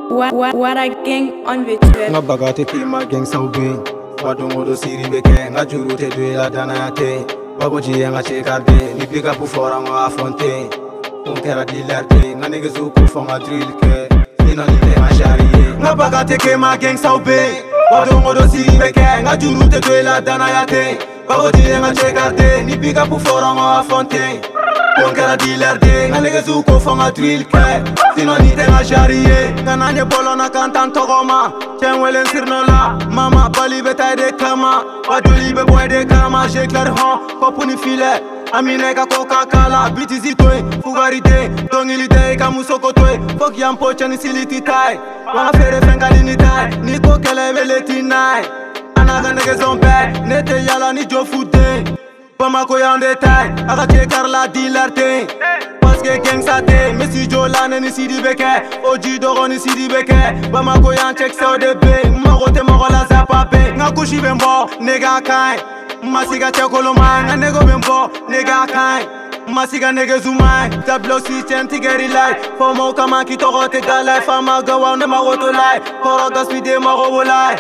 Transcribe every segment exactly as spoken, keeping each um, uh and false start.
What, what, what a gang on virtual. Nga bagate ki ma gang saube. Wadongo do siri beke. Nga juru te dwe la danayate. Baboji nga chekarde. Ni biga pu fora nga afonte. Unkera dilerte. Nga nige zuku fonga drill ke. Sino ni te nga shariye. Nga bagate ki ma gang saube. Wadongo do siri beke. Nga juru te dwe la danayate. Baboji nga chekarde. Ni biga pu fora nga afonte. Unkera dilerte. Nga nige zuku fonga drill ke. Sino ni te nga shariye. Nga nanye bolo na kantan togoma. Chen welen sirnola. Mama bali betay de kama. Wadoli be boy de kama. J'éclaire hon, kopuni filet. Amine ka koka kala. Biti zitoy, fugarite. Dongilite ka musokotoy. Fok yampo chani siliti tay. Wanga fere fengali ni tay. Niko kele veleti nay. Anaga nege zombe. Nete yala ni jo fute. Bamako ya en détail. Aga chekar la dilarte. Paske gang sate. Messi Jolane ni sidi beke. Oji dogo ni sidi beke. Bamako ya check sa odebe. Magote magola zapape. Nga kushi bembo. Nega kai. Masiga chekolomai. Nga nego bembo. Nega kai. Masiga nege zumai. Tablo system tigeri lai. Fomo kama ki togo te galai. Fama gawa ne magoto lai. Koro gaspide magobo lai.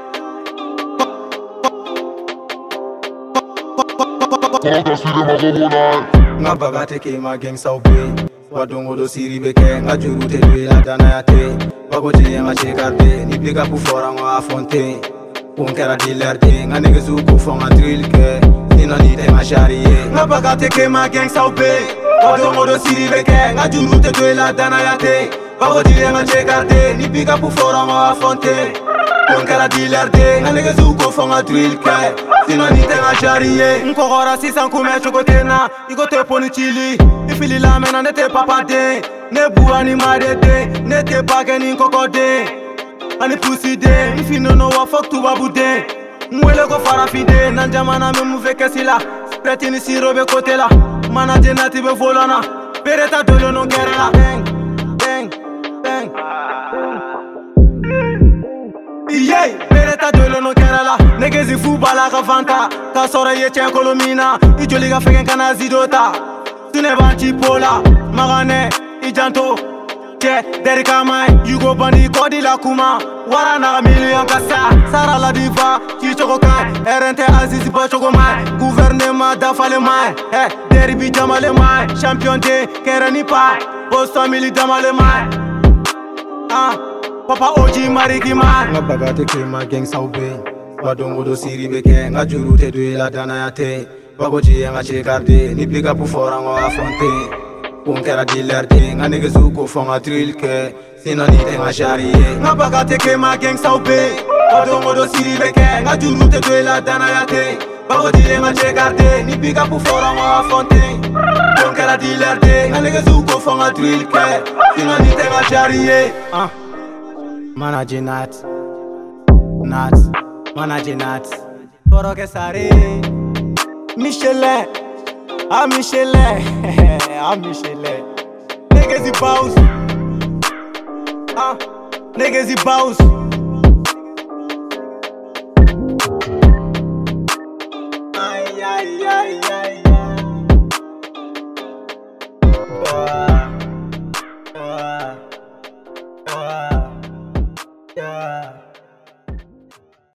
Nga bagate ke ma gang saube. Wadongo do siri beke. Nga juru te dwe la danayate. Baboji nga chekarde. Ni biga pu fora nga afonte. Unkera dilerte. Nga nige zuku fonga drill ke. Sino ni te nga shariye. Nga bagate ke ma gang saube. Wadongo do siri beke. Nga juru te dwe la danayate. Baboji nga chekarde. Ni biga pu fora nga afonte. Unkera dilerte. Nga nige zuku fonga drill ke. Sino ni te nga shariye. Nkogora sisan kume chokotena. Iko te poni chili. Ifili la mena nete papa de. Ne bua ni madede. Nete bage ni nkoko de. Ani pussy de. If you no know what fuck to babu de. Mwele go farafide. Nanjamana me move kesila. Spreti ni sirobe kote la. Mana jenati be volana. Pereta dolo no kerela. Bang, bang, bang. Yey, pereta dolo no kerela. Negezi fubala ka vanta. Ka sora ye chen kolomina. Ijoli ga feken kana zidota. Tune banchi pola. Magane, ijanto. Che, deri kamai. You go bandi kodi la kuma. Wara na million kasa. Sara la diva. Chichoko kai. R N T Azizi bochoko mai. Gouvernement dafale mai. Eh, deri bi jamale mai. Champion de kerani pa. Boss family damale mai. Ah, papa Oji mariki mai. Nga bagate ke ma gang saube. Wadongo do siri beke. Nga juru te dwe la danayate. Baboji nga chekarde. Ni biga pu fora nga afonte. Unkera dilerte. Nga nige zuku fonga drill ke. Sino ni te nga shariye. Nga bagate ke ma gang saube. Wadongo do siri beke. Nga juru te dwe la danayate. Baboji nga chekarde. Ni biga pu fora nga afonte. Unkera dilerte. Nga nige zuku fonga drill ke. Sino ni te nga shariye. Ah, Manaje nat. Nat. Manaje nat. Toro ke sare. Michelin, ah Michelin, ah Michelin. Niggas the boss, ah niggas the boss.